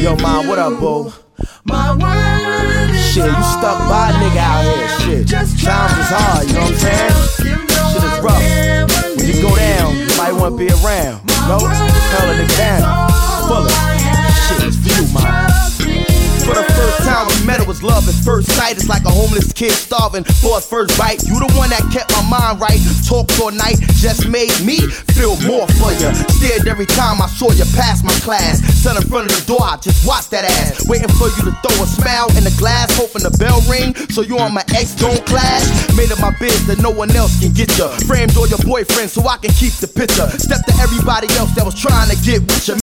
Yo, Ma, what up, boo? My word is Shit, you stuck by a nigga out here, shit. Times is hard, you know what I'm saying? Shit is rough. When you go down, you might wanna be around. No? Hell a nigga down. Full of shit, it's for you, Ma. For the first time we met, it was love at first sight. It's like a homeless kid starving for his first bite. You the one that kept my mind right. Talked all night, just made me feel more for you. Stared every time I saw you pass my class. Sat in front of the door, I just watched that ass. Waiting for you to throw a smile in the glass, hoping the bell ring so you and my ex don't clash. Made it my biz that no one else can get you. Framed all your boyfriends so I can keep the picture. Stepped to everybody else that was trying to get with you.